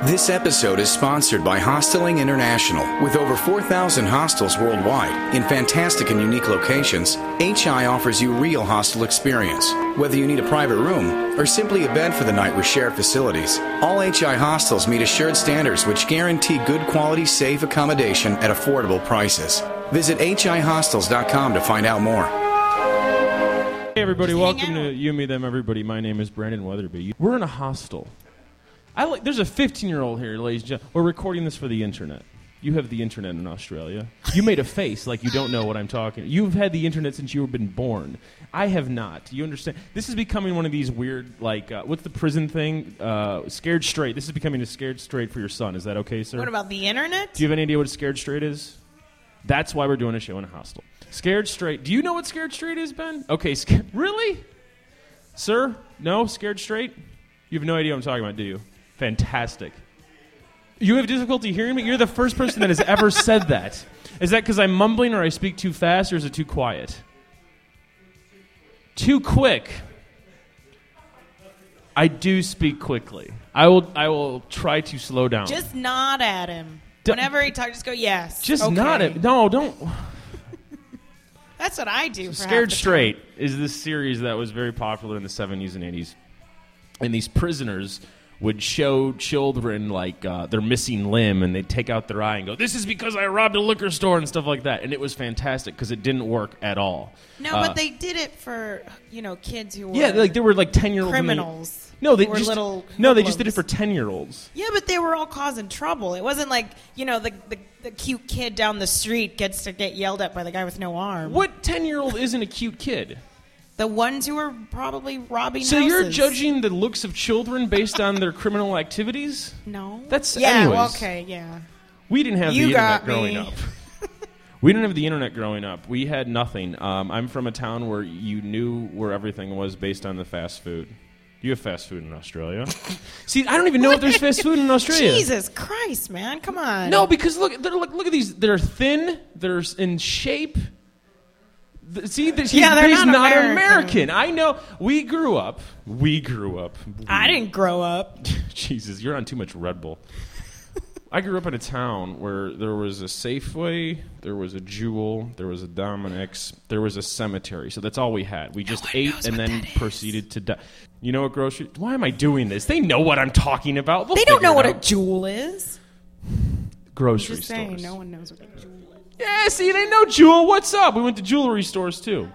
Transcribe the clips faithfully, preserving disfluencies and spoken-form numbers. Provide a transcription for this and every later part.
This episode is sponsored by Hosteling International. With over four thousand hostels worldwide in fantastic and unique locations, H I offers you real hostel experience. Whether you need a private room or simply a bed for the night with shared facilities, all H I hostels meet assured standards which guarantee good quality, safe accommodation at affordable prices. Visit H I hostels dot com to find out more. Hey everybody, welcome to You, Me, Them, Everybody. My name is Brandon Weatherby. We're in a hostel. I like. There's a fifteen-year-old here, ladies and gentlemen. We're recording this for the internet. You have the internet in Australia. You made a face like you don't know what I'm talking. You've had the internet since you were been born. I have not. You understand? This is becoming one of these weird, like, uh, what's the prison thing? Uh, scared straight. This is becoming a scared straight for your son. Is that okay, sir? What about the internet? Do you have any idea what a scared straight is? That's why we're doing a show in a hostel. Scared straight. Do you know what scared straight is, Ben? Okay, sca- really? Sir? No? Scared straight? You have no idea what I'm talking about, do you? Fantastic. You have difficulty hearing me? You're the first person that has ever said that. Is that because I'm mumbling or I speak too fast, or is it too quiet? Too quick. I do speak quickly. I will I will try to slow down. Just nod at him. D- Whenever he talks, just go, yes. Just okay. nod at No, don't. That's what I do. For Scared half the Straight time. is this series that was very popular in the seventies and eighties. And these prisoners would show children, like, uh, their missing limb, and they'd take out their eye and go, this is because I robbed a liquor store and stuff like that. And it was fantastic because it didn't work at all. No, uh, but they did it for, you know, kids who were Yeah, like there were like ten-year-olds. criminals. They, no, they who were just little no, they just did it hoodlums. for ten-year-olds. Yeah, but they were all causing trouble. It wasn't like, you know, the, the the cute kid down the street gets to get yelled at by the guy with no arm. What ten-year-old isn't a cute kid? The ones who were probably robbing So houses. you're judging the looks of children based on their criminal activities? No. That's yeah. anyways. Well, okay. Yeah. We didn't have You the internet got growing me. up. We didn't have the internet growing up. We had nothing. Um, I'm from a town where you knew where everything was based on the fast food. You have fast food in Australia. See, I don't even know if there's fast food in Australia. Jesus Christ, man! Come on. No, because look, they're, look, look at these. They're thin. They're in shape. Th- See, th- he's, Yeah, they're he's not not American. American. I know. We grew up. We grew up. I didn't grow up. Jesus, you're on too much Red Bull. I grew up in a town where there was a Safeway, there was a Jewel, there was a Dominick's, there was a cemetery. So that's all we had. We just one ate knows and what then that is. proceeded to die. You know what grocery? Why am I doing this? They know what I'm talking about. They'll They don't figure know it what out. a jewel is. Grocery Just saying, stores. no one knows what a jewel is. Yeah, see, they know Jewel. What's up? We went to jewelry stores too.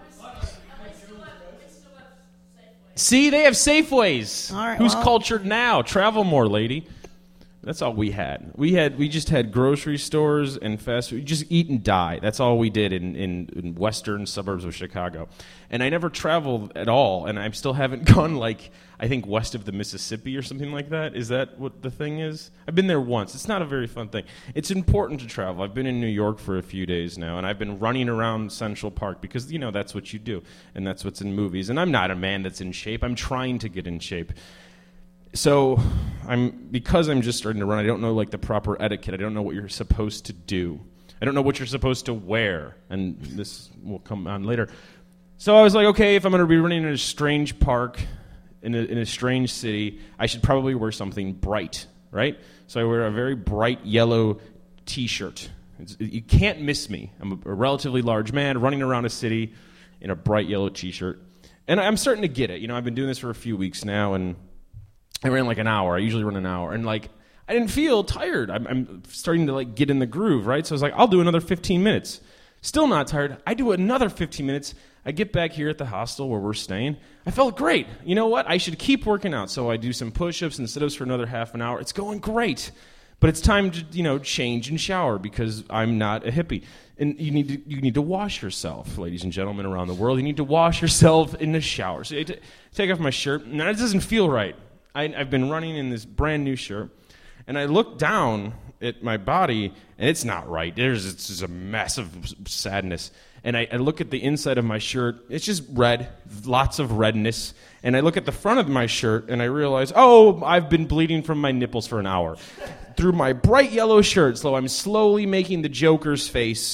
See, they have Safeways. All right, Who's well- cultured now? Travel more, lady. That's all we had. We had we just had grocery stores and fast food. Just eat and die. That's all we did in, in, in western suburbs of Chicago. And I never traveled at all, and I still haven't gone, like, I think west of the Mississippi or something like that. Is that what the thing is? I've been there once. It's not a very fun thing. It's important to travel. I've been in New York for a few days now, and I've been running around Central Park because, you know, that's what you do, and that's what's in movies. And I'm not a man that's in shape. I'm trying to get in shape. So, I'm because I'm just starting to run, I don't know, like, the proper etiquette. I don't know what you're supposed to do. I don't know what you're supposed to wear, and this will come on later. So I was like, okay, if I'm going to be running in a strange park, in a, in a strange city, I should probably wear something bright, right? So I wear a very bright yellow T-shirt. It's, you can't miss me. I'm a, a relatively large man running around a city in a bright yellow T-shirt. And I'm starting to get it. You know, I've been doing this for a few weeks now, and I ran like an hour. I usually run an hour. And, like, I didn't feel tired. I'm, I'm starting to, like, get in the groove, right? So I was like, I'll do another fifteen minutes. Still not tired. I do another fifteen minutes. I get back here at the hostel where we're staying. I felt great. You know what? I should keep working out. So I do some push-ups and sit-ups for another half an hour. It's going great. But it's time to, you know, change and shower because I'm not a hippie. And you need to you need to wash yourself, ladies and gentlemen around the world. You need to wash yourself in the shower. So I t- take off my shirt. And that doesn't feel right. I, I've been running in this brand new shirt, and I look down at my body, and it's not right. There's it's just a massive sadness. And I, I look at the inside of my shirt. It's just red, lots of redness. And I look at the front of my shirt, and I realize, oh, I've been bleeding from my nipples for an hour. Through my bright yellow shirt, so I'm slowly making the Joker's face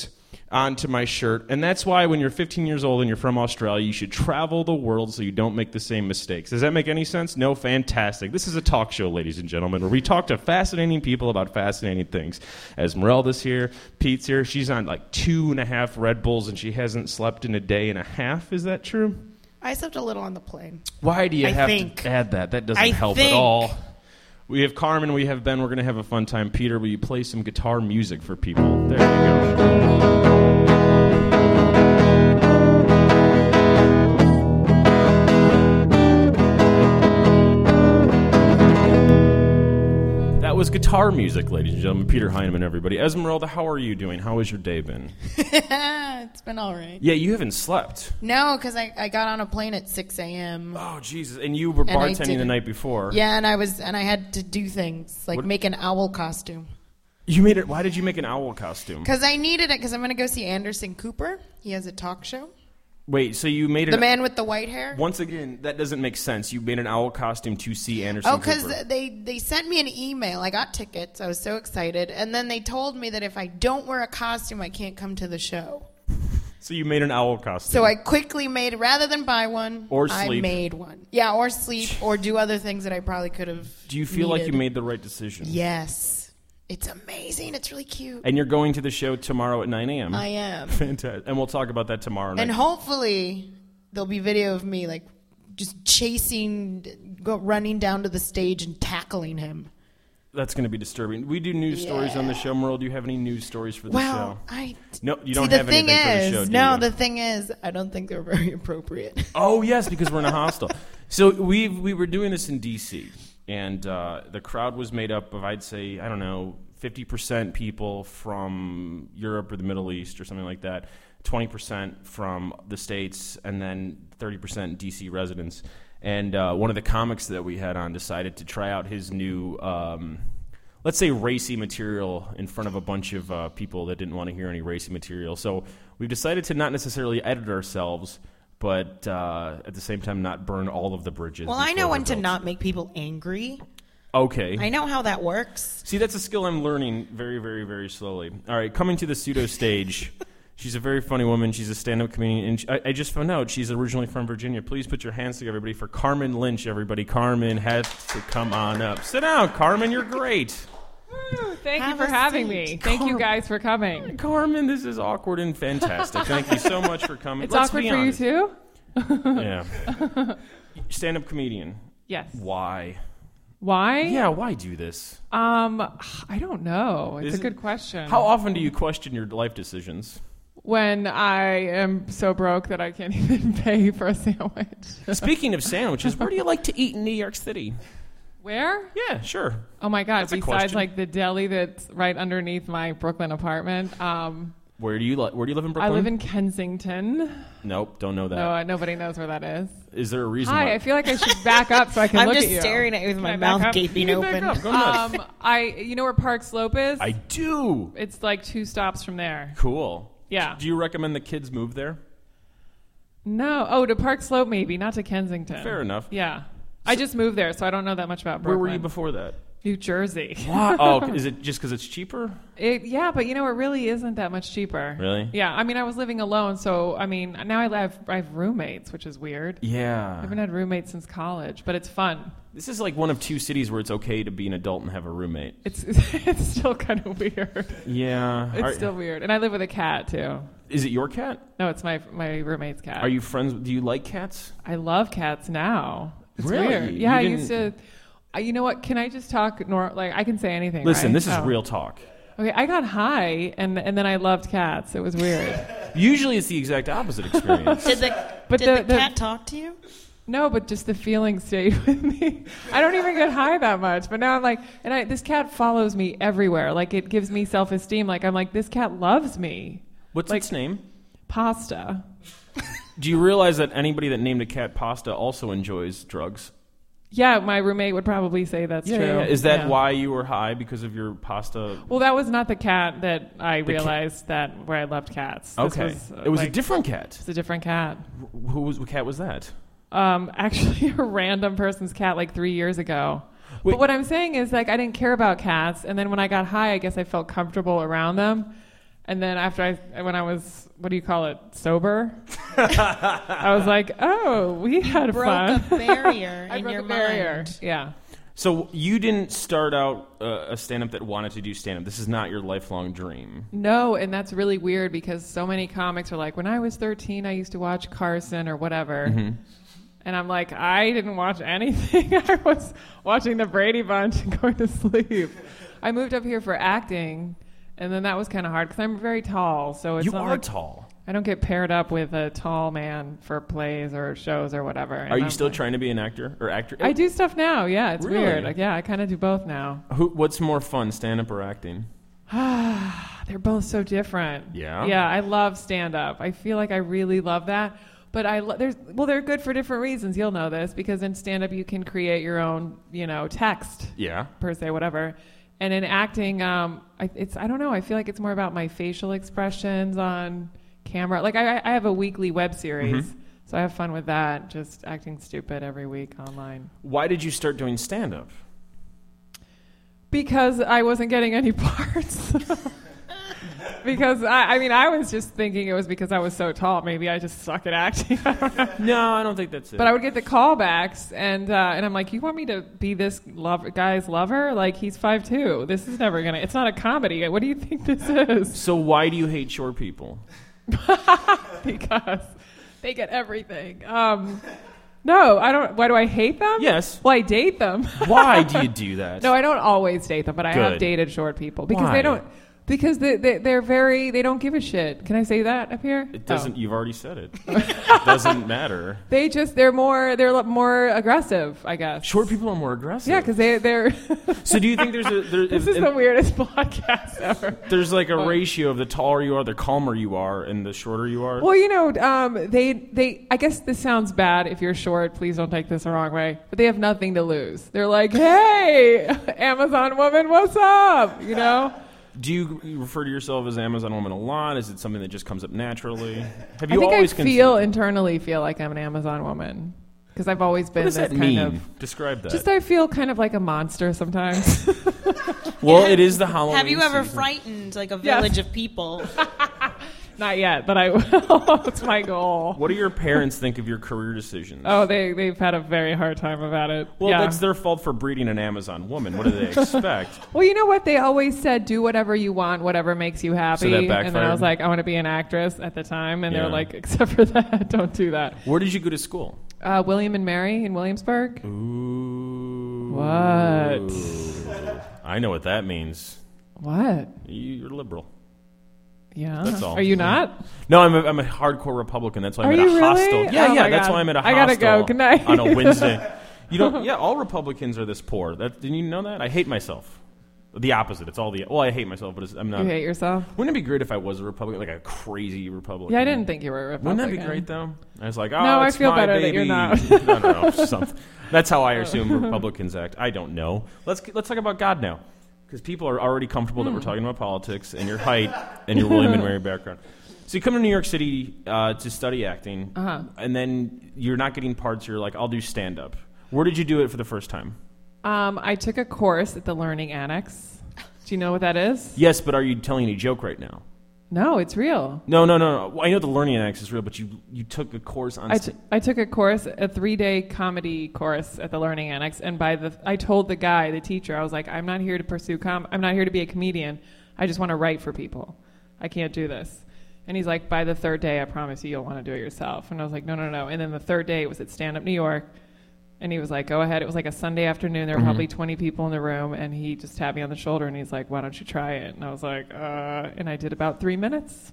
onto my shirt. And that's why when you're fifteen years old and you're from Australia, you should travel the world so you don't make the same mistakes. Does that make any sense? No? Fantastic. This is a talk show, ladies and gentlemen, where we talk to fascinating people about fascinating things. Esmeralda's here. Pete's here. She's on like two and a half Red Bulls, and she hasn't slept in a day and a half. Is that true? I slept a little on the plane. Why do you I have think. to add that? That doesn't I help think. at all. We have Carmen, we have Ben. We're going to have a fun time. Peter, will you play some guitar music for people? There you go. That was guitar music, ladies and gentlemen. Peter Heineman, everybody. Esmeralda, how are you doing? How has your day been? It's been all right. Yeah, you haven't slept. No, because I, I got on a plane at six a.m. Oh, Jesus. And you were And I bartending the didn't- night before. Yeah, and I was and I had to do things like What- make an owl costume. You made it. Why did you make an owl costume? Because I needed it because I'm going to go see Anderson Cooper. He has a talk show. Wait, so you made it. The man with the white hair. Once again, that doesn't make sense. You made an owl costume to see Anderson Oh, because Cooper. they, they sent me an email. I got tickets. I was so excited. And then they told me that if I don't wear a costume, I can't come to the show. So you made an owl costume. So I quickly made, rather than buy one, Or I sleep. made one. Yeah, or sleep, or do other things that I probably could have Do you feel like you needed. made the right decision? Yes. It's amazing. It's really cute. And you're going to the show tomorrow at nine a.m. I am. Fantastic. And we'll talk about that tomorrow night. And hopefully there'll be video of me like just chasing, go, running down to the stage and tackling him. That's going to be disturbing. We do news stories on the show. Merle, do you have any news stories for the Well, show? I No, you see, don't the have thing anything is, for the show, do no, you? the thing is, I don't think they're very appropriate. Oh, yes, because we're in a hostel. So we we were doing this in D C, and uh, the crowd was made up of, I'd say, I don't know, fifty percent people from Europe or the Middle East or something like that, twenty percent from the States, and then thirty percent D C residents. And uh, one of the comics that we had on decided to try out his new, um, let's say, racy material in front of a bunch of uh, people that didn't want to hear any racy material. So we've decided to not necessarily edit ourselves, but uh, at the same time not burn all of the bridges. Well, I before know they're when to built. not make people angry. Okay. I know how that works. See, that's a skill I'm learning very, very, very slowly. All right, coming to the pseudo stage. She's a very funny woman. She's a stand-up comedian. And she, I, I just found out she's originally from Virginia. Please put your hands together, everybody, for Carmen Lynch, everybody. Carmen has to come on up. Sit down, Carmen. You're great. Woo, Thank Have you for a having seat. me. Thank you Carm- guys for coming. Carmen, this is awkward and fantastic. Thank you so much for coming. It's Let's awkward be for honest. you too? Yeah. Stand-up comedian. Yes. Why? Why? Yeah, why do this? Um, I don't know. It's Is a it- good question. How often do you question your life decisions? When I am so broke that I can't even pay for a sandwich. Speaking of sandwiches, where do you like to eat in New York City? Where? Yeah, sure. Oh my God! That's a Besides, question. like the deli that's right underneath my Brooklyn apartment. Um, Where do you li- Where do you live in I Brooklyn? live in Kensington. Nope, don't know that. No, uh, nobody knows where that is. Is there a reason Hi, why? I feel like I should back up so I can I'm look just at you. staring at you with my Can I back mouth up? gaping You can back open. up. Go nuts. Um, I, you know where Park Slope is? I do. It's like two stops from there. Cool. Yeah. Do you recommend the kids move there? No. Oh, to Park Slope maybe, not to Kensington. Fair enough. Yeah. I just moved there, so I don't know that much about Where Brooklyn. were you before that? New Jersey. What? Oh, is it just because it's cheaper? It, yeah, but you know, it really isn't that much cheaper. Really? Yeah. I mean, I was living alone, so I mean, now I have I have roommates, which is weird. I Yeah. haven't had roommates since college, but it's fun. This is like one of two cities where it's okay to be an adult and have a roommate. It's it's still kind of weird. Yeah. It's Are- still weird, and I live with a cat too. Is it your cat? No, it's my my roommate's cat. Are you friends? Do you like cats? I love cats now. It's Really? weird. You Yeah, I didn't- used to. Uh, you know what? Can I just talk? Nor like I can say anything. Listen, right? this is Oh. real talk. Okay, I got high, and and then I loved cats. It was weird. Usually it's the exact opposite experience. Did the, But did the- the, the- cat talk to you? No, but just the feeling stayed with me. I don't even get high that much, but now I'm like, and I, this cat follows me everywhere. Like it gives me self-esteem. Like I'm like, this cat loves me. What's Like- its name? Pasta. Do you realize that anybody that named a cat Pasta also enjoys drugs? Yeah, my roommate would probably say that's Yeah, true. yeah, yeah. Is that Yeah. why you were high, because of your pasta? Well, that was not the cat that I The ca- realized that where I loved cats. This Okay, was, uh, it was like, a different cat. It's a different cat. Wh- Who was? What cat was that? Um, actually, a random person's cat like three years ago. Wait. But what I'm saying is, like, I didn't care about cats, and then when I got high, I guess I felt comfortable around them. And then after I, when I was, what do you call it, sober, I was like, oh, we had broke fun. a barrier I in broke your a barrier. mind. Yeah. So you didn't start out uh, a stand-up that wanted to do stand-up. This is not your lifelong dream. No, and that's really weird because so many comics are like, when I was thirteen, I used to watch Carson or whatever. Mm-hmm. And I'm like, I didn't watch anything. I was watching the Brady Bunch and going to sleep. I moved up here for acting, and then that was kind of hard because I'm very tall. So it's You not are like, tall. I don't get paired up with a tall man for plays or shows or whatever. Are And you I'm still like, trying to be an actor or actor? I do stuff now. Yeah, it's Really? weird. Like, yeah, I kind of do both now. Who, what's more fun, stand-up or acting? They're both so different. Yeah? Yeah, I love stand-up. I feel like I really love that. But I lo- there's well, they're good for different reasons. You'll know this because in stand-up you can create your own, you know, text Yeah. per se, whatever. And in acting, um, I, it's I don't know. I feel like it's more about my facial expressions on camera. Like I, I have a weekly web series, Mm-hmm. so I have fun with that. Just acting stupid every week online. Why did you start doing stand-up? Because I wasn't getting any parts. Because I, I mean, I was just thinking it was because I was so tall. Maybe I just suck at acting. I don't know. No, I don't think that's it. But I would get the callbacks, and uh, and I'm like, you want me to be this love, guy's lover? Like, he's five two. This is never gonna. It's not a comedy. What do you think this is? So why do you hate short people? Because they get everything. Um, no, I don't. Why do I hate them? Yes. Well, I date them. Why do you do that? No, I don't always date them, but I Good. have dated short people because Why? they don't. Because they, they, they're very, they don't give a shit. Can I say that up here? It doesn't. Oh. You've already said it. It doesn't matter. They just, they're more, they're lo- more aggressive, I guess. Short people are more aggressive. Yeah, because they, they're. So do you think there's a there, This if- is the weirdest podcast ever. there's like a ratio of the taller you are, the calmer you are, and the shorter you are? Well, you know, um, they, they, I guess this sounds bad if you're short. Please don't take this the wrong way. But they have nothing to lose. They're like, hey, Amazon woman, what's up? You know? Do you refer to yourself as Amazon woman a lot? Is it something that just comes up naturally? Have you I think always I considered- feel internally feel like I'm an Amazon woman because I've always been What does this that kind mean? of. Describe that. Just I feel kind of like a monster sometimes. well, it is the Halloween Have you ever season. frightened like a Yes. village of people? Not yet, but I will. It's my goal. What do your parents think of your career decisions? Oh, they they've had a very hard time about it. well, yeah. that's their fault for breeding an Amazon woman. What do they expect? Well, you know what? They always said, do whatever you want, whatever makes you happy. that and then I backfired? was like, I want to be an actress at the time. And they Yeah. were like, except for that, don't do that. Where did you go to school? Uh, William and Mary in Williamsburg. Ooh. What? I know what that means. What? You're liberal. Yeah. That's all. Are you not? No, I'm a, I'm a hardcore Republican. That's why I'm Are at you a really? hostel. Yeah, Oh yeah. my That's God. why I'm at a I hostel gotta go. Good night. on a Wednesday. You don't. Yeah, all Republicans are this poor. That, didn't you know that? I hate myself. The opposite. It's all the. Well, I hate myself, but it's, I'm not. You hate yourself? Wouldn't it be great if I was a Republican, like a crazy Republican? Yeah, I didn't think you were a Republican. Wouldn't that be great though? I was like, oh, No, I it's feel my better that baby. you're not. I don't know. Something. That's how I assume Republicans act. I don't know. Let's let's talk about God now, because people are already comfortable that we're talking about politics and your height and your William and Mary background. So you come to New York City uh, to study acting, Uh-huh. and then you're not getting parts. You're like, I'll do stand up. Where did you do it for the first time? Um, I took a course at the Learning Annex. Do you know what that is? Yes, but are you telling a joke right now? No, it's real. No, no, no, no. Well, I know the Learning Annex is real, but you you took a course on. I, sta- t- I took a course, a three-day comedy course at the Learning Annex, and by the I told the guy, the teacher, I was like, I'm not here to pursue com. I'm not here to be a comedian. I just want to write for people. I can't do this. And he's like, by the third day, I promise you, you'll want to do it yourself. And I was like, no, no, no. And then the third day, it was at Stand Up New York, and he was like, go ahead. It was like a Sunday afternoon. There were Mhm. probably twenty people in the room, and he just tapped me on the shoulder, and he's like, why don't you try it? And I was like, uh, and I did about three minutes.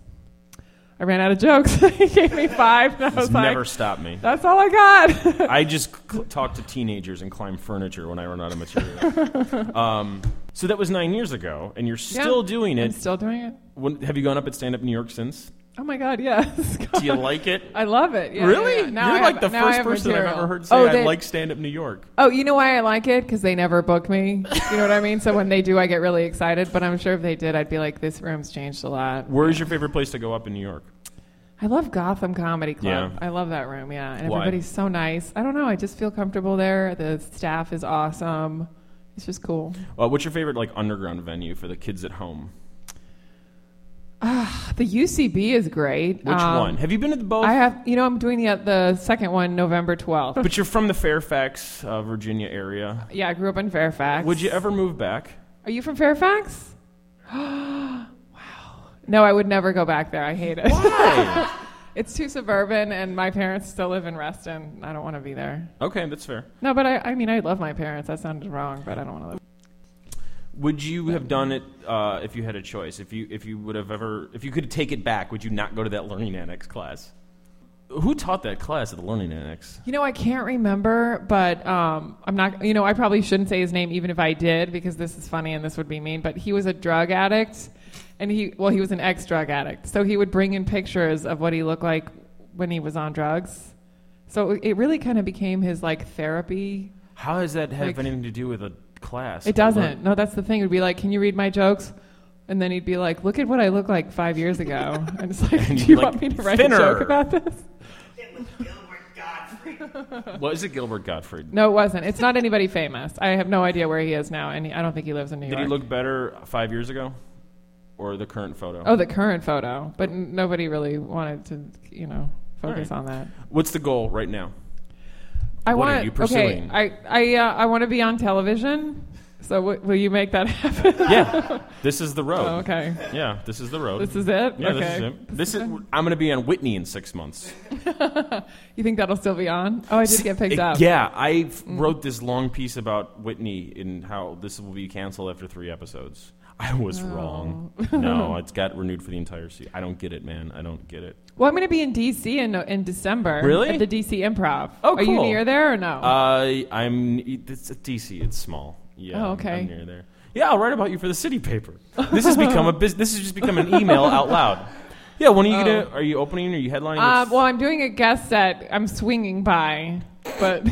I ran out of jokes. He gave me five, and I It's was like, never stopped me. that's all I got. I just cl- talk to teenagers and climb furniture when I run out of material. um, so that was nine years ago, and you're still Yeah, doing I'm it. still doing it. When, have you gone up at Stand Up New York since? Oh my God, yes. Do you like it? I love it. Yeah, really? yeah, yeah. Now You're I like have- the now I first have person I've material. ever heard say Oh, I they- like Stand Up New York. Oh, you know why I like it? Because they never book me. You know what I mean? So when they do, I get really excited. But I'm sure if they did, I'd be like, this room's changed a lot. Where's your favorite place to go up in New York? I love Gotham Comedy Club. Yeah. I love that room, yeah. And Why? everybody's so nice. I don't know. I just feel comfortable there. The staff is awesome. It's just cool. Uh, what's your favorite like underground venue for the kids at home? Uh, the U C B is great. Which Um, one? Have you been to the both? I have, you know, I'm doing the the second one November twelfth. But you're from the Fairfax, uh, Virginia area. Yeah, I grew up in Fairfax. Would you ever move back? Are you from Fairfax? Wow. No, I would never go back there. I hate it. Why? It's too suburban, and my parents still live in Reston. I don't want to be there. Okay, that's fair. No, but I, I mean, I love my parents. That sounded wrong, but I don't want to live. Would you have done it uh, if you had a choice? If you if you would have ever, if you could take it back, would you not go to that Learning Annex class? Who taught that class at the Learning Annex? You know, I can't remember, but um, I'm not, you know, I probably shouldn't say his name even if I did, because this is funny and this would be mean, but he was a drug addict, and he, well, he was an ex-drug addict. So he would bring in pictures of what he looked like when he was on drugs. So it really kind of became his, like, therapy. How does that have Like- anything to do with a class? It doesn't. No, that's the thing. It would be like, can you read my jokes? And then he'd be like, look at what I looked like five years ago. And it's like, And do you'd you be like, want me to write "Thinner." a joke about this? It was Gilbert Gottfried. What is it, Gilbert Gottfried? No, it wasn't. It's not anybody famous. I have no idea where he is now, and he, I don't think he lives in New Did York. he look better five years ago, or the current photo? Oh, the current photo. But n- nobody really wanted to, you know, focus All right. on that. What's the goal right now? I What are want. you pursuing? Okay, I I uh, I want to be on television. So w- will you make that happen? Yeah, this is the road. Oh, okay. Yeah, this is the road. This is it. yeah, okay. this is it. This is. I'm going to be on Whitney in six months. You think that'll still be on? Oh, I did get picked It- up. Yeah, I wrote this long piece about Whitney and how this will be canceled after three episodes. I was wrong. No, it's got renewed for the entire season. I don't get it, man. I don't get it. Well, I'm going to be in D C in in December. Really? At the D C Improv. Oh, Are you cool. near there or no? Uh, I'm. It's at D C. It's small. Yeah. Oh, I'm- okay. I'm near there. Yeah, I'll write about you for the city paper. This has become a bus- This has just become an email out loud. Yeah. When are you Oh. gonna? Are you opening? Are you headlining? Uh, What's- well, I'm doing a guest set. I'm swinging by, but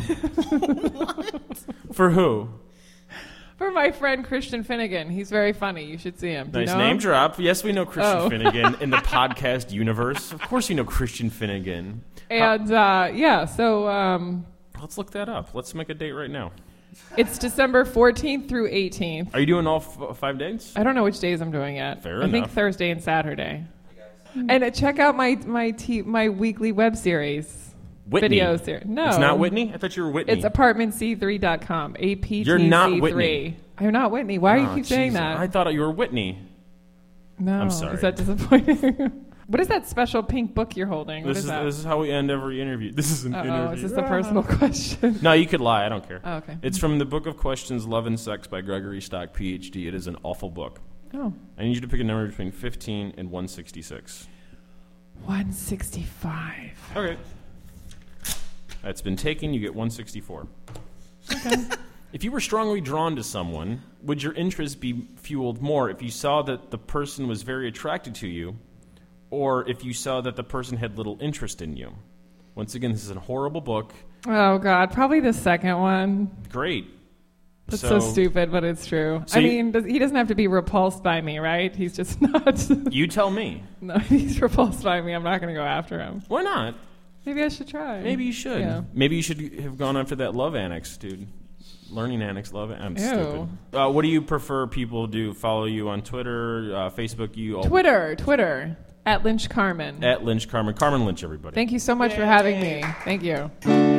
for who? for my friend Christian Finnegan. He's very funny. You should see him. Do you Nice know name him? drop. Yes, we know Christian Oh. Finnegan in the podcast universe. Of course, you know Christian Finnegan. And uh, yeah, so um, Let's look that up. Let's make a date right now. it's December fourteenth through eighteenth. Are you doing all f- five days? I don't know which days I'm doing yet. Fair I think enough. Thursday and Saturday. And uh, check out my my t- my weekly web series. Whitney. Video series. No. It's not Whitney? I thought you were Whitney. It's apartment c three dot com. A P T C three. You're not Whitney. I'm not Whitney. Why do Oh, you keep saying jeez. that? I thought you were Whitney. No. I'm sorry. Is that disappointing? What is that special pink book you're holding? What This is, is that? this is how we end every interview. This is an Uh-oh, interview. is this a personal question? No, you could lie. I don't care. Oh, okay. It's from the Book of Questions, Love and Sex by Gregory Stock, P H D. It is an awful book. Oh. I need you to pick a number between fifteen and one sixty-six. one sixty-five. Okay. That's been taken. You get one sixty-four. Okay. If you were strongly drawn to someone, would your interest be fueled more if you saw that the person was very attracted to you, or if you saw that the person had little interest in you? Once again, this is a horrible book. Oh, God. Probably the second one. Great. That's so, stupid, but it's true. So I you- mean, does, he doesn't have to be repulsed by me, right? He's just not. You tell me. No, if he's repulsed by me, I'm not going to go after him. Why not? Maybe I should try. Maybe you should. Yeah. Maybe you should have gone after that Love Annex, dude. Learning Annex, Love I'm Ew. stupid. Uh, what do you prefer people do? Follow you on Twitter, uh, Facebook? You all Twitter, Twitter, at Lynch Carmen. at Lynch Carmen. Carmen Lynch, everybody. Thank you so much for having me. Thank you.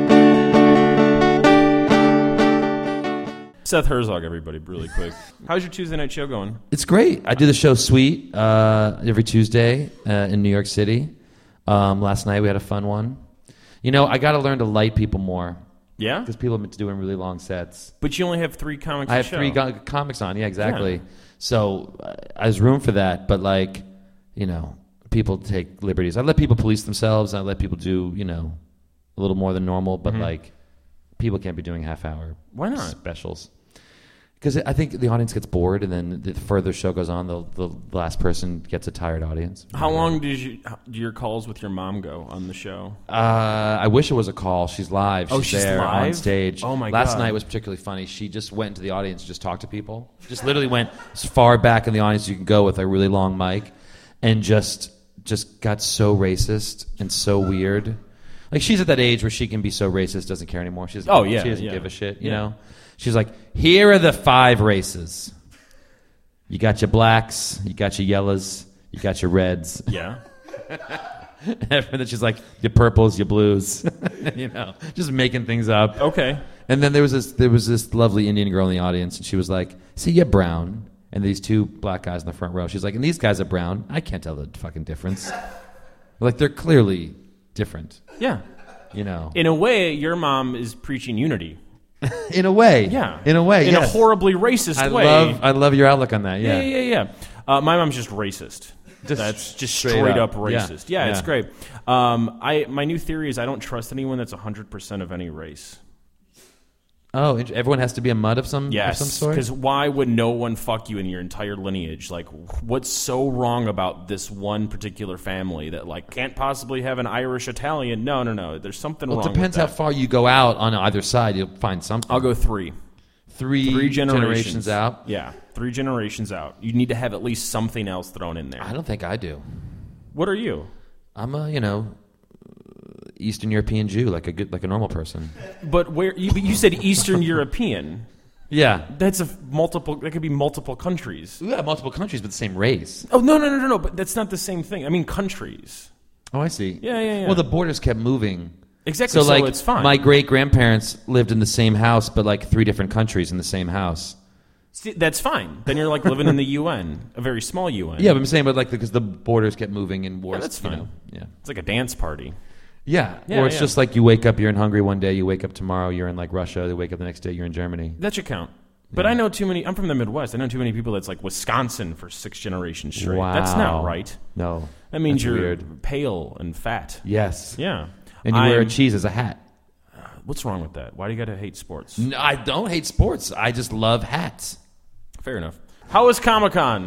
Seth Herzog, everybody, really quick. How's your Tuesday night show going? It's great. I do the show Sweet uh, every Tuesday uh, in New York City. Um, last night we had a fun one. You know, I got to learn to light people more Yeah? because people have been doing really long sets. But you only have three comics I a have show. three go- comics on. Yeah, exactly. Yeah. So uh, there's room for that. But, like, you know, people take liberties. I let people police themselves. I let people do, you know, a little more than normal. But, Mm-hmm. like, people can't be doing half-hour Why not? specials. Because I think the audience gets bored, and then the further the show goes on, the, the last person gets a tired audience. How long did you, do your calls with your mom go on the show? Uh, I wish it was a call. She's live. She's, Oh, she's there on live? stage. Oh, my Last God. night was particularly funny. She just went into the audience and just talked to people. Just literally went as far back in the audience as you can go with a really long mic, and just just got so racist and so weird. Like, she's at that age where she can be so racist, doesn't care anymore. She doesn't, Oh, yeah, she doesn't yeah. give a shit. You Yeah. know, she's like, here are the five races. You got your blacks, you got your yellows, You got your reds. Yeah. And then she's like, your purples, your blues. You know, just making things up. Okay. And then there was this there was this lovely Indian girl in the audience, and she was like, see, you're brown. And these two black guys in the front row. She's like, and these guys are brown. I can't tell the fucking difference. Like, they're clearly different. Yeah. You know. In a way, your mom is preaching unity. In a way. Yeah. In a way, In yes. a horribly racist I way. love I love your outlook on that, yeah. Yeah, yeah, yeah. Uh, my mom's just racist. Just That's just straight straight, up. up, racist. Yeah. Yeah, it's Yeah. great. Um, I my new theory is I don't trust anyone that's one hundred percent of any race. Oh, int- everyone has to be a mud of some, Yes, of some sort? because why would no one fuck you in your entire lineage? Like, what's so wrong about this one particular family that like can't possibly have an Irish Italian? No, no, no. There's something Well, wrong. it depends with how that. far you go out on either side. You'll find something. I'll go three. three, Three generations. out. Yeah, three generations out. You need to have at least something else thrown in there. I don't think I do. What are you? I'm a, you know, Eastern European Jew, like a good, like a normal person. But where you, you said Eastern European? Yeah. That's a multiple. That could be multiple countries. Yeah, multiple countries, but the same race. Oh no, no, no, no, no! But that's not the same thing. I mean, countries. Oh, I see. Yeah, yeah, yeah. Well, the borders kept moving. Exactly. So, So, like, it's fine. my great grandparents lived in the same house, but like three different countries in the same house. See, that's fine. Then you're like living in the U N, a very small U N. Yeah, but I'm saying, but like because the borders kept moving in wars. Yeah, that's you fine. know, yeah. It's like a dance party. Yeah. Yeah, Or it's yeah. just like you wake up, you're in Hungary one day, you wake up tomorrow, you're in like Russia, you wake up the next day, you're in Germany. That should count. But I know too many. I'm from the Midwest. I know too many people that's like Wisconsin for six generations straight. Wow. That's not right. No. That means That's you're weird. pale and fat. Yes. Yeah. And you wear a I'm- cheese as a hat. What's wrong with that? Why do you got to hate sports? No, I don't hate sports. I just love hats. Fair enough. How was Comic-Con?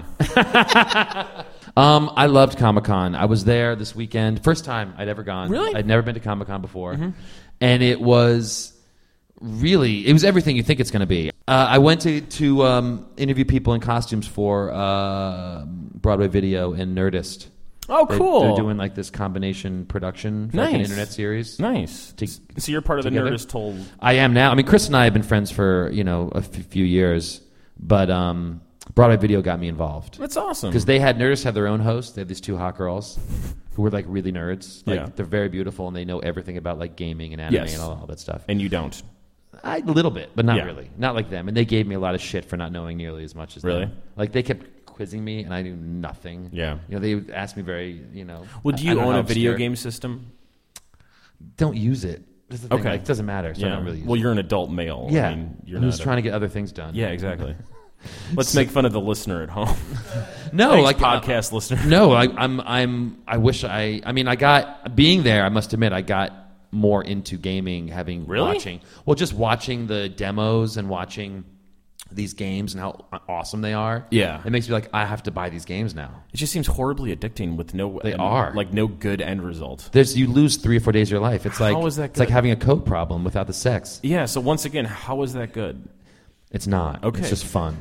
Um, I loved Comic-Con. I was there this weekend. First time I'd ever gone. Really? I'd never been to Comic-Con before. And it was really, it was everything you think it's going to be. Uh, I went to, to um, interview people in costumes for uh, Broadway Video and Nerdist. Oh, They- cool. They're doing like this combination production for like an Nice. internet series. Nice. To- So you're part of the together? Nerdist whole. I am now. I mean, Chris and I have been friends for, you know, a f- few years, but um, Broadway Video got me involved. That's awesome. Because they had Nerdist had their own host. They had these two hot girls who were like really nerds. Like Yeah. they're very beautiful and they know everything about like gaming and anime Yes. and all, all that stuff. And you don't. I, a little bit, but not Yeah. really. Not like them. And they gave me a lot of shit for not knowing nearly as much as Really? them. Like they kept quizzing me and I knew nothing. Yeah. You know, they would ask me very, you know. Well, do I- I you don't own know, a video obscure. game system? Don't use it. That's the thing. Okay. Like, it doesn't matter. So I don't really use Well, it. you're an adult male. Yeah. I mean, you're Who's not a- trying to get other things done. Yeah, exactly. Let's make fun of the listener at home. No, Thanks, like podcast listener. No, I, I'm. I'm. I wish I. I mean, I got being there. I must admit, I got more into gaming, having Really? watching. Well, just watching the demos and watching these games and how awesome they are. Yeah. it makes me like I have to buy these games now. It just seems horribly addicting with no. They um, are. like no good end result. There's you lose three or four days of your life. It's like How is that it's like good? having a coke problem without the sex. Yeah. So once again, how is that good? It's not. Okay. It's just fun.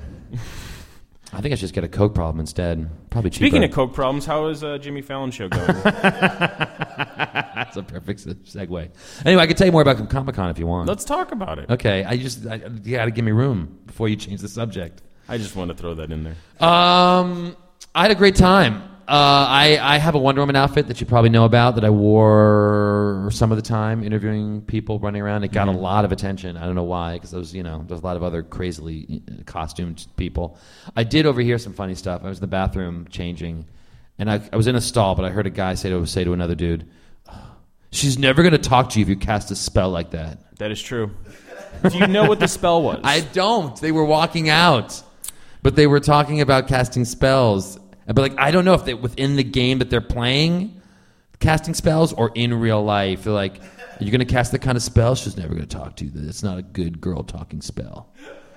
I think I should just get a coke problem instead. Probably cheaper. Speaking of coke problems, how is uh, Jimmy Fallon's show going? That's a perfect se- segue. Anyway, I can tell you more about Comic Con if you want. Let's talk about it. Okay, I just I, you got to give me room before you change the subject. I just want to throw that in there. Um, I had a great time. Uh, I I have a Wonder Woman outfit that you probably know about that I wore some of the time interviewing people running around. It got Mm-hmm. a lot of attention. I don't know why, because those you know there's a lot of other crazily uh, costumed people. I did overhear some funny stuff. I was in the bathroom changing, and I, I was in a stall, but I heard a guy say to say to another dude, "She's never going to talk to you if you cast a spell like that." That is true. Do you know what the spell was? I don't. They were walking out, but they were talking about casting spells. But like, I don't know if they within the game that they're playing, casting spells, or in real life. They're like, "Are you going to cast that kind of spell?" She's never going to talk to you. It's not a good girl talking spell.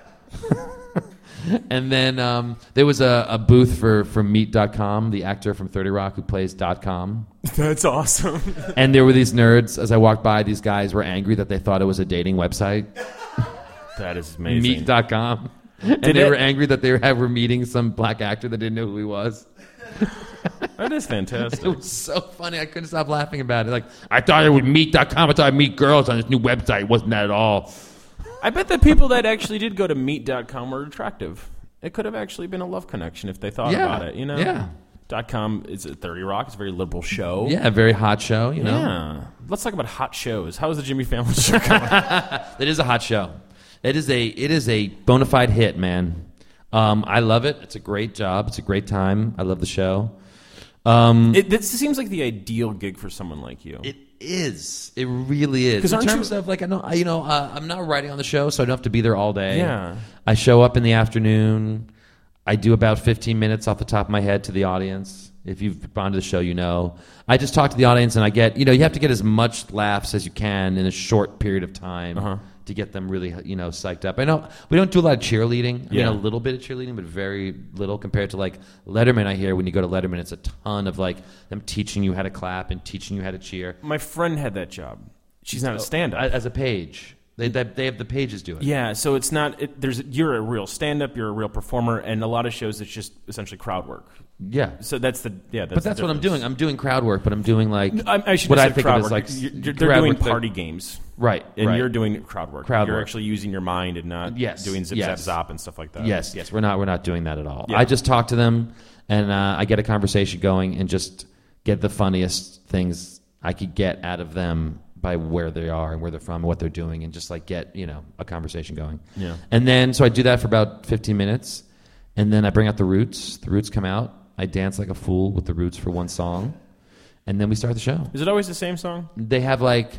And then um, there was a, a booth for, for Meet dot com, the actor from thirty Rock who plays dot com. That's awesome. And there were these nerds. As I walked by, these guys were angry that they thought it was a dating website. That is amazing. Meet dot com. And Did they it- were angry that they were, were meeting some black actor that didn't know who he was. That is fantastic. It was so funny. I couldn't stop laughing about it. Like, I thought it was Meet dot com. I thought I'd meet girls on this new website. It wasn't that at all. I bet the people that actually did go to Meet dot com were attractive. It could have actually been a love connection if they thought yeah. about it, you know? Yeah. Dot com is at thirty Rock. It's a very liberal show. Yeah, a very hot show, you know. Yeah. Let's talk about hot shows. How is the Jimmy Fallon show going? It is a hot show. It is a it is a bona fide hit, man. Um, I love it. It's a great job. It's a great time. I love the show. Um, it, this seems like the ideal gig for someone like you. It is. It really is. 'Cause In aren't terms you- of like, I know, I, you know, uh, I'm not writing on the show, so I don't have to be there all day. Yeah. I show up in the afternoon. I do about fifteen minutes off the top of my head to the audience. If you've gone to the show, you know. I just talk to the audience, and I get, you know, you have to get as much laughs as you can in a short period of time Uh-huh. to get them really, you know, psyched up. I know we don't do a lot of cheerleading. I Yeah. mean, a little bit of cheerleading, but very little compared to like Letterman. I hear when you go to Letterman, it's a ton of like them teaching you how to clap and teaching you how to cheer. My friend had that job. She's not a stand-up. As a page. They, they they have the pages do it. Yeah, so it's not. It, there's you're a real stand-up, you're a real performer, and a lot of shows it's just essentially crowd work. Yeah. So that's the yeah. That's But that's the what I'm difference. doing. I'm doing crowd work, but I'm doing like I, I should what have I said think crowd of as work. like You're, you're, they're crowd doing work that- party games, right? and right. you're doing crowd work. Crowd you're work. actually using your mind and not Yes, doing zip yes. zap zop and stuff like that. Yes, yes. We're not we're not doing that at all. Yeah. I just talk to them, and uh, I get a conversation going, and just get the funniest things I could get out of them by where they are and where they're from and what they're doing, and just like get, you know, a conversation going. Yeah. And then so I do that for about fifteen minutes, and then I bring out the Roots. The Roots come out. I dance like a fool with the Roots for one song, and then we start the show. Is it always the same song? They have like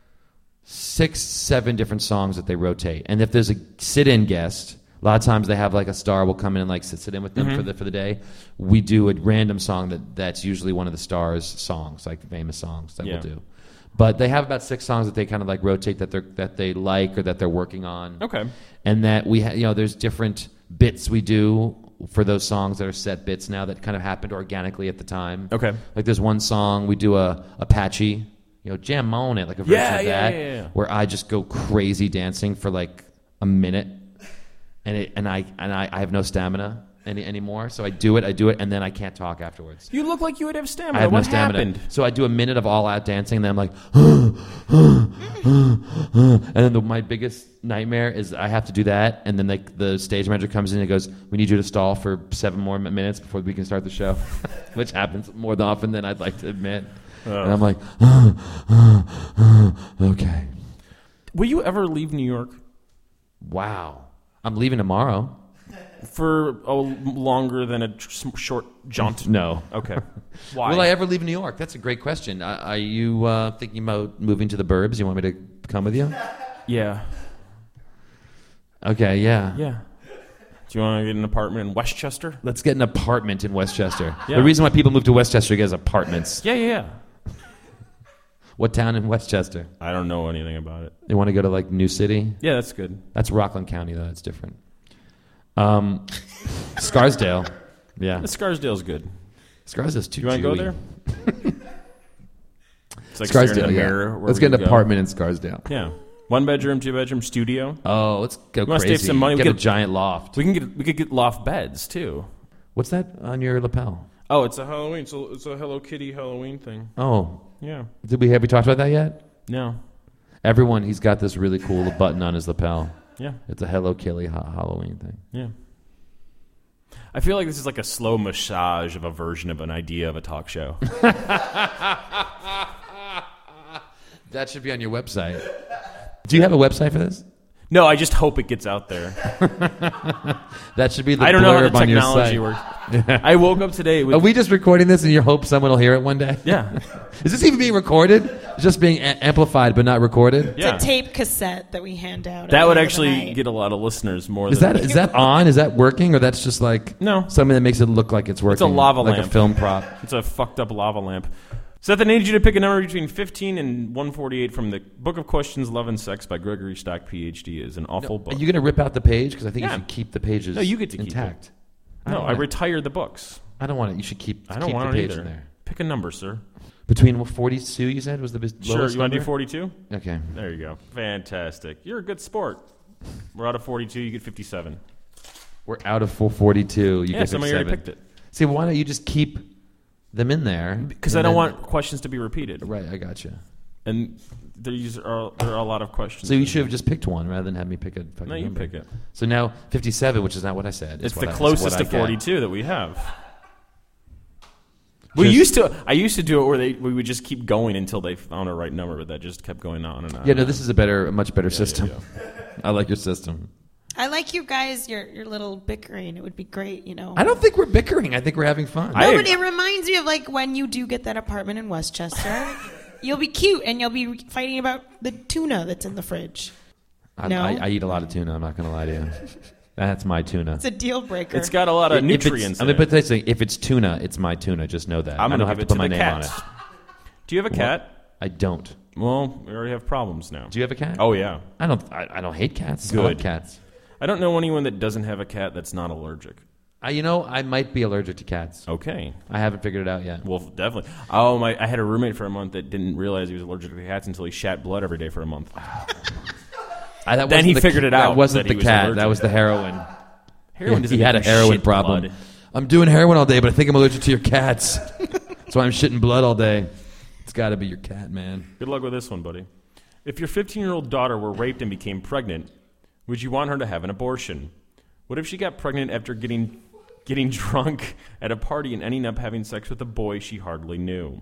six, seven different songs that they rotate, and if there's a sit-in guest, a lot of times they have like a star will come in and like sit, sit in with them Mm-hmm. for the for the day. We do a random song that that's usually one of the stars' songs, like famous songs that Yeah. we'll do. But they have about six songs that they kind of like rotate that they are that they like or that they're working on. Okay. And that we ha- you know there's different bits we do for those songs that are set bits now that kind of happened organically at the time. Okay. Like there's one song we do a Apache, you know, jam on it, like a version Yeah, of yeah, that, yeah, yeah. where I just go crazy dancing for like a minute, and it, and I and I, I have no stamina any anymore. So I do it, I do it, and then I can't talk afterwards. You look like you would have stamina. I have what no stamina. happened? So I do a minute of all out dancing, and then I'm like, and then the, my biggest nightmare is I have to do that, and then like the stage manager comes in and goes, "We need you to stall for seven more mi- minutes before we can start the show," which happens more often than I'd like to admit. And I'm like, okay, Will you ever leave New York wow, I'm leaving tomorrow. for a longer than a tr- short jaunt? No. Okay. Why? Will I ever leave New York? That's a great question. Are, are you uh, thinking about moving to the burbs? You want me to come with you? Yeah. Okay, yeah. Yeah. Do you want to get an apartment in Westchester? Let's get an apartment in Westchester. Yeah. The reason why people move to Westchester is apartments. Yeah, yeah, yeah. What town in Westchester? I don't know anything about it. They want to go to like New City? Yeah, that's good. That's Rockland County, though. That's different. Um, Scarsdale. Yeah. Scarsdale's good. Scarsdale's too You want to go Jewy. there? It's like staring Scarsdale, in the yeah. mirror. where Let's we get an go. apartment in Scarsdale. Yeah. One bedroom, two bedroom, studio. Oh, let's go wanna crazy. save some money? We Get a get- giant loft. We can get we could get loft beds too. What's that on your lapel? Oh, it's a Halloween. It's a, it's a Hello Kitty Halloween thing. Oh, Yeah. did we have we talked about that yet? No. Everyone, he's got this really cool button on his lapel. Yeah. It's a Hello Kitty ha- Halloween thing. Yeah. I feel like this is like a slow massage of a version of an idea of a talk show. That should be on your website. Do you have a website for this? No, I just hope it gets out there. That should be the I don't know how the blurb on your technology site. works. I woke up today with Are we just recording this in your hope someone will hear it one day? yeah, Is this even being recorded? It's just being a- amplified but not recorded? yeah. It's a tape cassette that we hand out. at That the would end of the actually night. get a lot of listeners more Is than that is that on? Is that working? Or that's just like No. something that makes it look like it's working? a lava like lamp. a film prop. It's a fucked up lava lamp. Seth, I need you to pick a number between fifteen and one forty-eight from the Book of Questions, Love and Sex by Gregory Stock, P H D. Is an awful book. Are you going to rip out the page? Because I think Yeah. you should keep the pages No, you get to keep intact. no, don't I wanna- retired the books. I don't want it. You should keep, I don't keep want the it page either. in there. Pick a number, sir. Between what, forty-two, you said, was the bis- Sure, lowest you want to do number? forty-two? Okay. There you go. Fantastic. You're a good sport. We're out of forty-two. You get fifty-seven. We're out of four forty-two. You Yeah, get somebody already seven. picked it. See, why don't you just keep them in there? Because and I don't then- want questions to be repeated. Right, I got you. And there's are, there are a lot of questions. So you should have just picked one rather than have me pick a fucking No, you number. pick it. So now fifty-seven, which is not what I said. is It's what the I- is closest what I to get. forty-two that we have. We Just- used to. I used to do it where they we would just keep going until they found a right number, but that just kept going on and on. Yeah, no, this is a better, a much better system. yeah, I like your system. I like you guys, your your little bickering. It would be great, you know. I don't think we're bickering. I think we're having fun. I- No, but it reminds me of like when you do get that apartment in Westchester. You'll be cute and you'll be fighting about the tuna that's in the fridge. I, No? I, I eat a lot of tuna. I'm not going to lie to you. That's my tuna. It's a deal breaker. It's got a lot of If it's- nutrients. I'm in gonna it. put this thing, if it's tuna, it's my tuna. Just know that. I'm I gonna don't have give to it put to my the name cats. on it. Do you have a cat? I don't. Well, we already have problems now. Do you have a cat? Oh yeah. I don't. I, I don't hate cats. I Good. like cats. I don't know anyone that doesn't have a cat that's not allergic. I, you know, I might be allergic to cats. Okay. I haven't figured it out yet. Well, definitely. Oh my! I had a roommate for a month that didn't realize he was allergic to cats until he shat blood every day for a month. I, that Then wasn't he the- figured it out That wasn't that the he was cat. allergic. That was the heroin. Heroin he doesn't he had a make you heroin shit problem. blood. I'm doing heroin all day, but I think I'm allergic to your cats. That's why I'm shitting blood all day. It's got to be your cat, man. Good luck with this one, buddy. If your fifteen-year-old daughter were raped and became pregnant, would you want her to have an abortion? What if she got pregnant after getting getting drunk at a party and ending up having sex with a boy she hardly knew?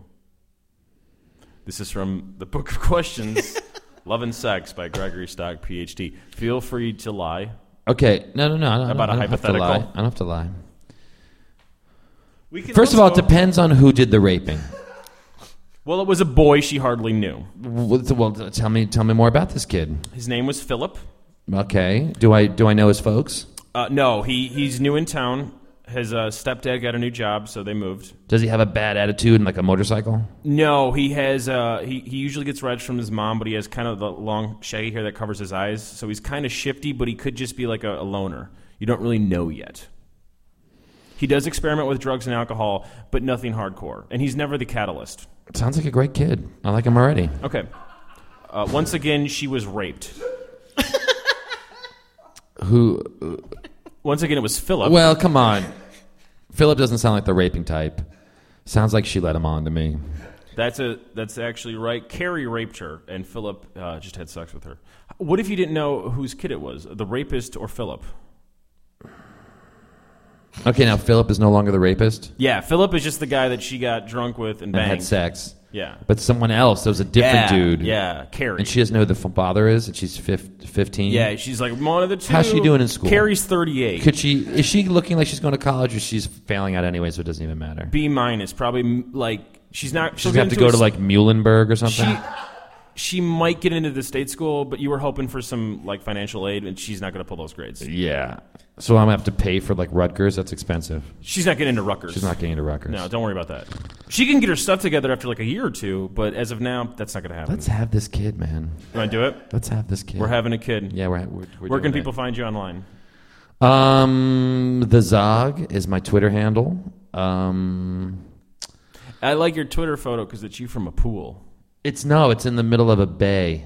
This is from the Book of Questions, Love and Sex by Gregory Stock, P H D. Feel free to lie. Okay, no, no, no. I don't, About a I don't have to lie. hypothetical? I don't have to lie. We can First of all, it also- depends on who did the raping. Well, it was a boy she hardly knew. Well, well, tell me, tell me more about this kid. His name was Philip. Okay, do I do I know his folks? Uh, no, he, he's new in town. His uh, stepdad got a new job, so they moved. Does he have a bad attitude and like a motorcycle? No, he has. Uh, he he usually gets rides from his mom, but he has kind of the long shaggy hair that covers his eyes, so he's kind of shifty. But he could just be like a, a loner. You don't really know yet. He does experiment with drugs and alcohol, but nothing hardcore, and he's never the catalyst. Sounds like a great kid. I like him already. Okay. Uh, once again, she was raped. Who? Once again, it was Philip. Well, come on. Philip doesn't sound like the raping type. Sounds like she let him on to me. That's a that's actually right. Carrie raped her, and Philip uh, just had sex with her. What if you didn't know whose kid it was, the rapist or Philip? Okay, now Philip is no longer the rapist Yeah, Philip is just the guy that she got drunk with and and banged. had sex. Yeah, But someone else, there was a different yeah, dude. Yeah, Carrie. And she doesn't know who the f- father is, and she's fif- fifteen. yeah, she's like one of the two. How's she doing in school? Carrie's thirty-eight. Could she? Is she looking like she's going to college, or she's failing out anyway, so it doesn't even matter? B minus, probably m- like she's not. She's she'll gonna have get to go into to a like Muhlenberg or something. She, she might get into the state school, but you were hoping for some like financial aid, and she's not going to pull those grades. Yeah. So I'm gonna have to pay for like Rutgers. That's expensive. She's not getting into Rutgers. She's not getting into Rutgers. No, don't worry about that. She can get her stuff together after like a year or two, but as of now, that's not going to happen. Let's have this kid, man. You want to do it? Let's have this kid. We're having a kid. Yeah, we're. we're, we're Where doing can people it. find you online? Um, the Zog is my Twitter handle. Um, I like your Twitter photo because it's you from a pool. it's no, it's in the middle of a bay.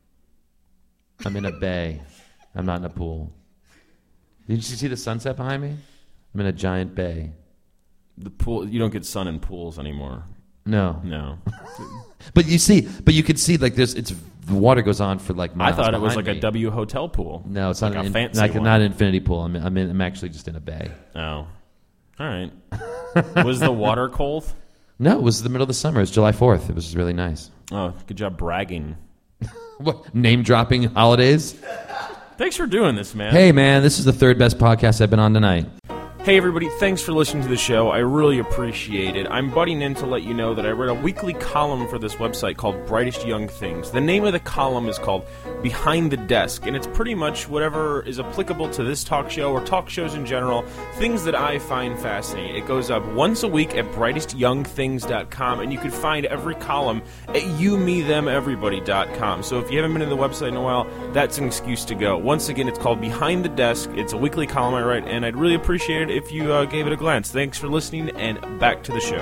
I'm in a bay. I'm not in a pool. Did you see the sunset behind me? I'm in a giant bay. The pool. You don't get sun in pools anymore. No, No. but you see, but you could see like there's it's the water goes on for like I miles. thought it was behind like me. a W hotel pool. No, it's like not a an, fancy like one. not an infinity pool. I'm I'm, in, I'm actually just in a bay. Oh. All right. Was the water cold? No, it was the middle of the summer. It was July fourth. It was really nice. Oh, good job bragging. What name dropping holidays? Thanks for doing this, man. Hey man, this is the third best podcast I've been on tonight. Hey everybody, thanks for listening to the show. I really appreciate it. I'm butting in to let you know that I wrote a weekly column for this website called Brightest Young Things. The name of the column is called Behind the Desk, and it's pretty much whatever is applicable to this talk show or talk shows in general, things that I find fascinating. It goes up once a week at brightest young things dot com, and you can find every column at you me them everybody dot com. So if you haven't been to the website in a while, that's an excuse to go. Once again, it's called Behind the Desk. It's a weekly column I write, and I'd really appreciate it if you uh, gave it a glance. Thanks for listening, and back to the show.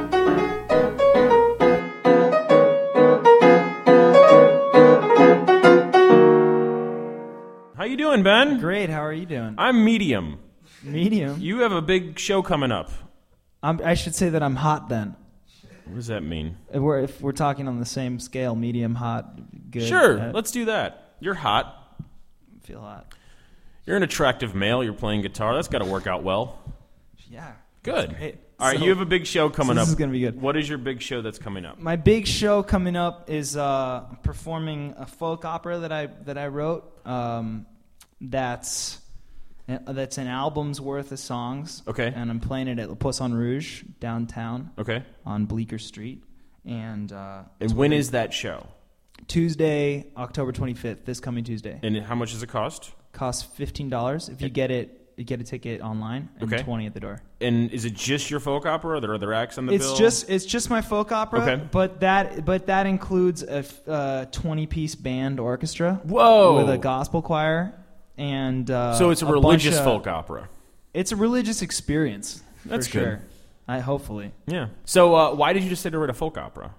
How you doing, Ben? Great. How are you doing? I'm medium. Medium. You have a big show coming up. I'm, I should say that I'm hot then. What does that mean? If we're, if we're talking on the same scale, medium, hot, good. Sure, uh, let's do that. You're hot. feel hot. You're an attractive male. You're playing guitar. That's got to work out well. Yeah. Good. Great. All right, So- you have a big show coming so up. this is gonna be good. What is your big show that's coming up? My big show coming up is uh, performing a folk opera that I that I wrote. Um, that's that's an album's worth of songs. Okay. And I'm playing it at La Poisson Rouge downtown. Okay. On Bleecker Street. And uh, And when is that show? Tuesday, October twenty-fifth. This coming Tuesday. And how much does it cost? Costs fifteen dollars if you get it. You get a ticket online and Okay. twenty at the door. And is it just your folk opera? Or are there other acts on the It's bill? just it's just my folk opera, Okay. but that but that includes a f- uh, twenty-piece band orchestra. Whoa. With a gospel choir and uh, So it's a bunch religious of- folk opera. It's a religious experience. That's for good. sure. I hopefully. Yeah. So uh, why did you decide to write a folk opera?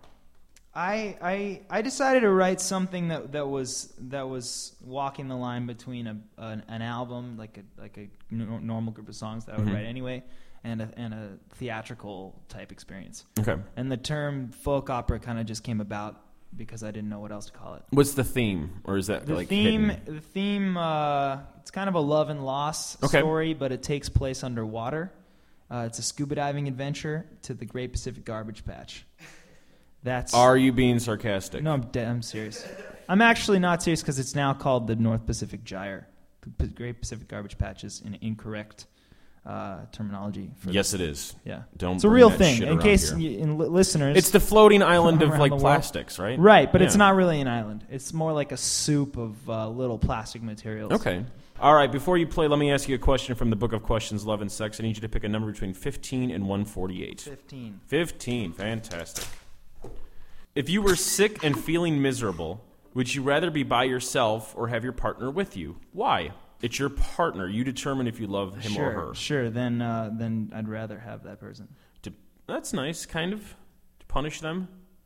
I, I I decided to write something that, that was that was walking the line between a an, an album like a like a n- normal group of songs that I would Mhm. write anyway, and a and a theatrical type experience. Okay. And the term folk opera kind of just came about because I didn't know what else to call it. What's the theme, or is that The like theme hidden? the theme uh, it's kind of a love and loss Okay. story, but it takes place underwater. Uh, it's a scuba diving adventure to the Great Pacific Garbage Patch. That's Are you being sarcastic? No, I'm de- I'm serious. I'm actually not serious because it's now called the North Pacific Gyre. The P- Great Pacific Garbage Patch is an incorrect uh, terminology. For Yes, this. it is. Yeah, Don't It's a bring real that thing. shit In around case here. you, in li- listeners, It's the floating island of around like the world. plastics, right? Right, but it's Yeah. not really an island. It's more like a soup of uh, little plastic materials. Okay. All right, before you play, let me ask you a question from the Book of Questions, Love and Sex. I need you to pick a number between fifteen and one forty-eight. Fifteen. fifteen, fantastic. If you were sick and feeling miserable, would you rather be by yourself or have your partner with you? Why? It's your partner. You determine if you love him sure, or her. Sure, then uh, then I'd rather have that person. To, that's nice, kind of. To punish them.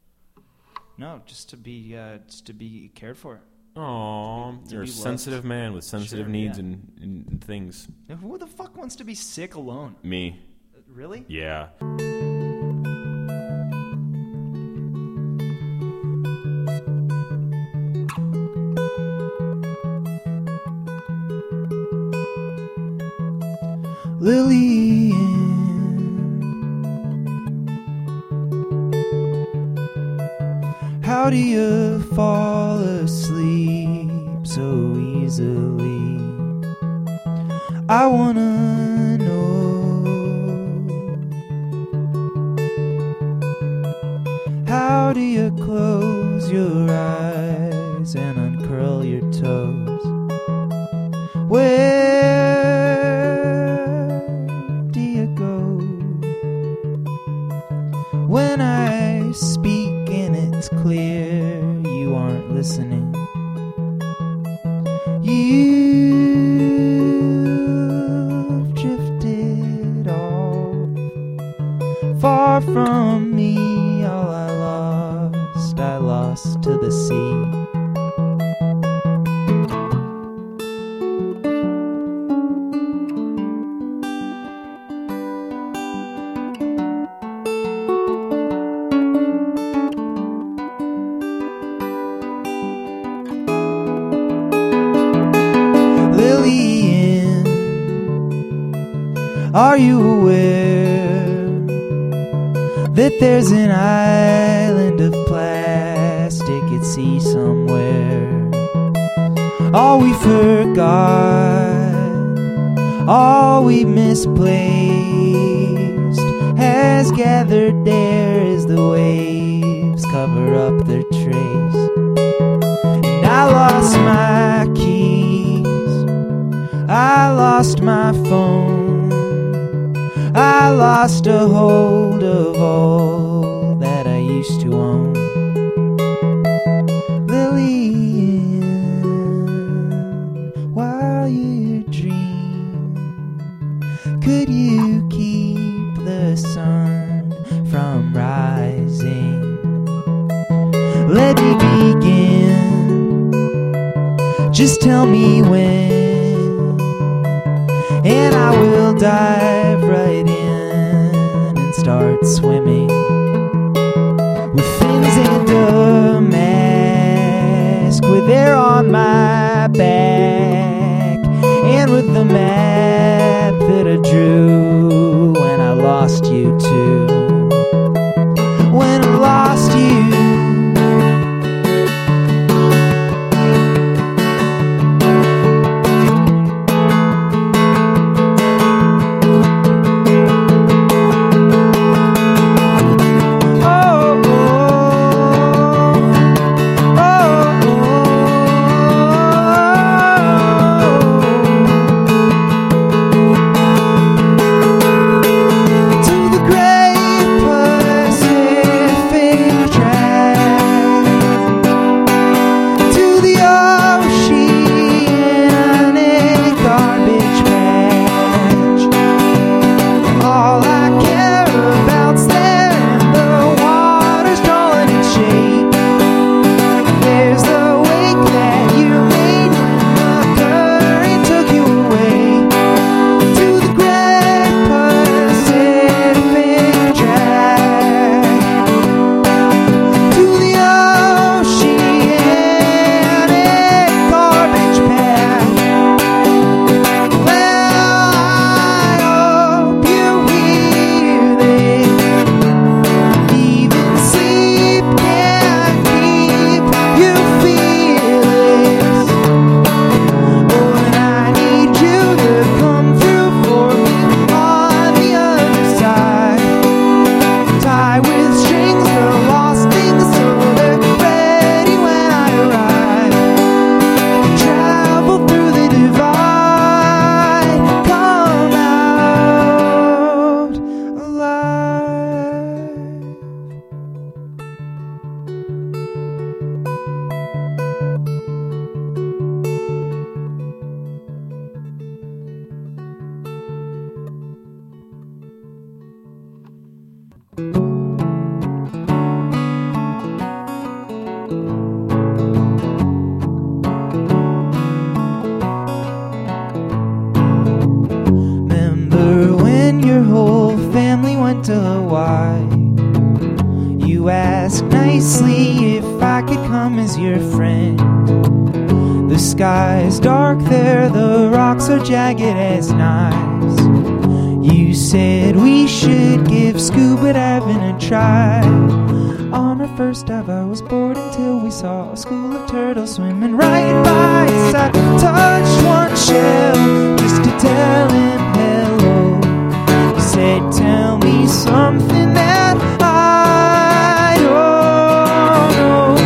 No, just to be uh, just to be cared for. Aw, To you're a be loved. sensitive man with sensitive Sure, needs yeah. and, and, and things. Now, who the fuck wants to be sick alone? Me. Really? Yeah. Lillian, how do you fall asleep so easily? I wanna know. How do you close your eyes and uncurl your toes? Where do you go when I speak and it's clear you aren't listening? You've drifted off far from me. All I lost, I lost to the sea. Lillian, are you aware that there's an island of plastic at sea somewhere? All we forgot, all we misplaced, has gathered there as the waves cover up their trace. And I lost my keys, I lost my phone, I lost a hold of all that I used to own. Lillian, while you dream, could you keep the sun from rising? Let me begin, just tell me when, and I will dive right in and start swimming with fins and a mask, with air on my back, and with the map that I drew when I lost you. you too. When I lost you, remember when your whole family went to Hawaii? You asked nicely if I could come as your friend. The sky is dark there, the rocks are jagged as knives. You said we should give scuba diving a try. On our first dive I was bored until we saw a school of turtles swimming right by us. I touched one shell just to tell him hello. He said, tell me something that I don't know.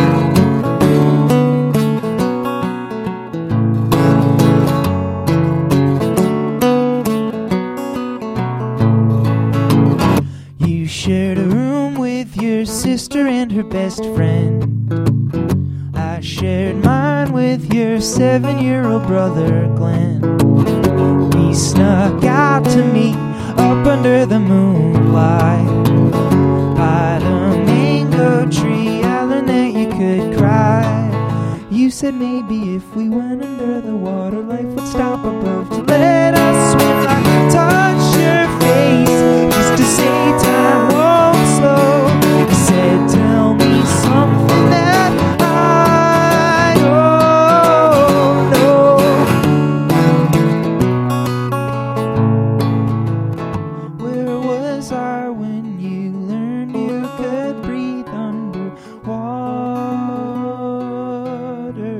You shared a room with your sister and her best friend. I shared mine with your seven-year-old brother Glenn. We snuck out to meet up under the moonlight by the mango tree. I learned that you could cry. You said maybe if we went under the water, life would stop above to let us swim. I touched your face just to say time won't slow. You said, tell me something that I don't know. Where was I when you learned you could breathe underwater?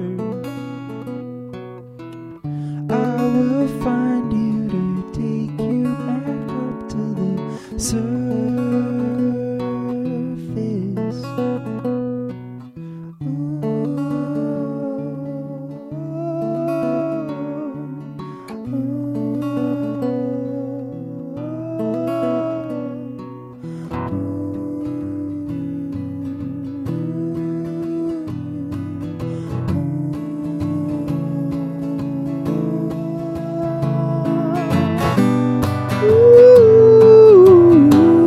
I will find you to take you back up to the surface. Ooh.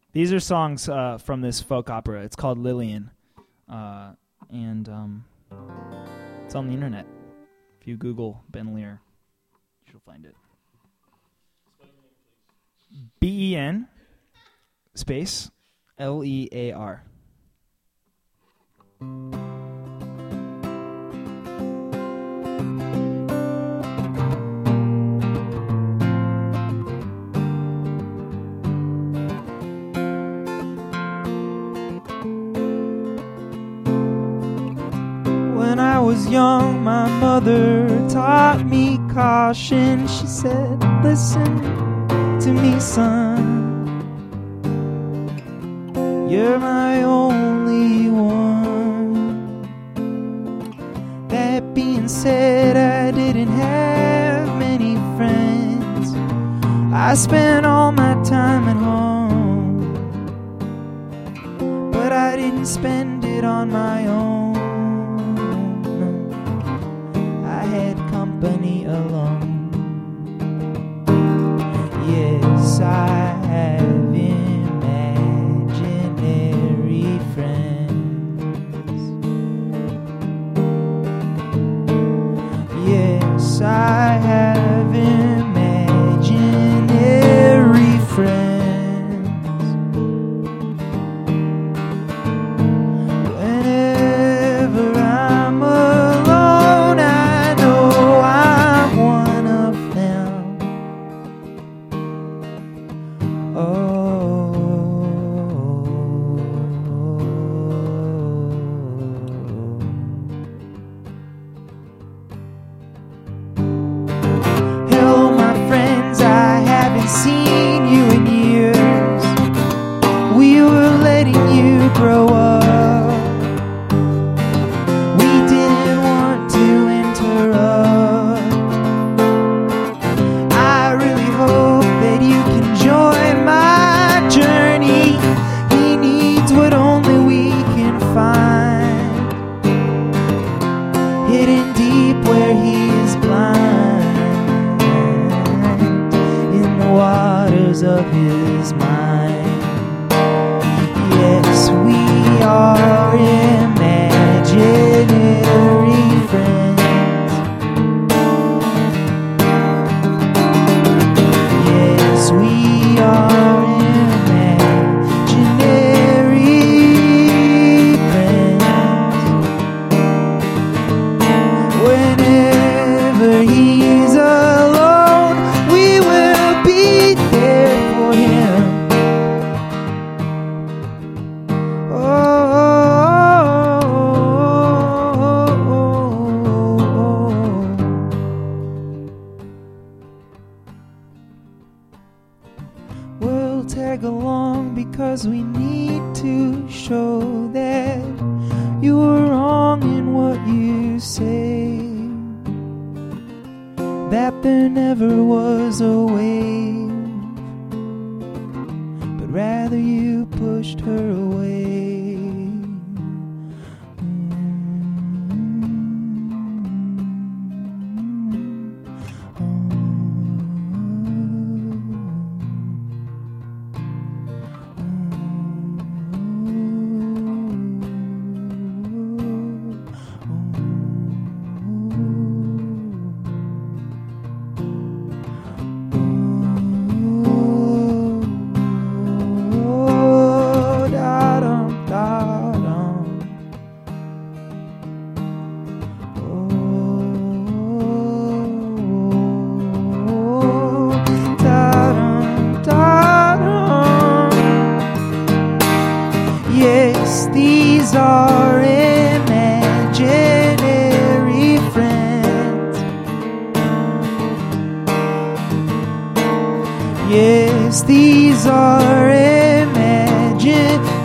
These are songs uh, from this folk opera. It's called Lillian, uh, and um, it's on the internet. If you Google Ben Lear, you'll find it. B E N space L E A R. When I was young, my mother taught me caution. She said, listen to me, son. You're my only one. That being said, I didn't have many friends. I spent all my time at home, but I didn't spend it on my own. I had company alone. Yes, I have imaginary friends. Yes, I have imaginary friends. Whenever I'm alone, I know I'm one of them. Hello, my friends, I haven't seen you in years. We were letting you grow up. We didn't want to interrupt. I really hope that you can join my journey. He needs what only we can find, hidden deep where he is blind, in the waters of his mind. Yes, we are imaginary friends. Yes, we are imaginary friends. Whenever he's alone, we will be there for him. We'll tag along because we need to show that you were wrong in what you say, that there never was a wave, but rather you pushed her away. Yes, these are imaginary friends. Yes, these are imaginary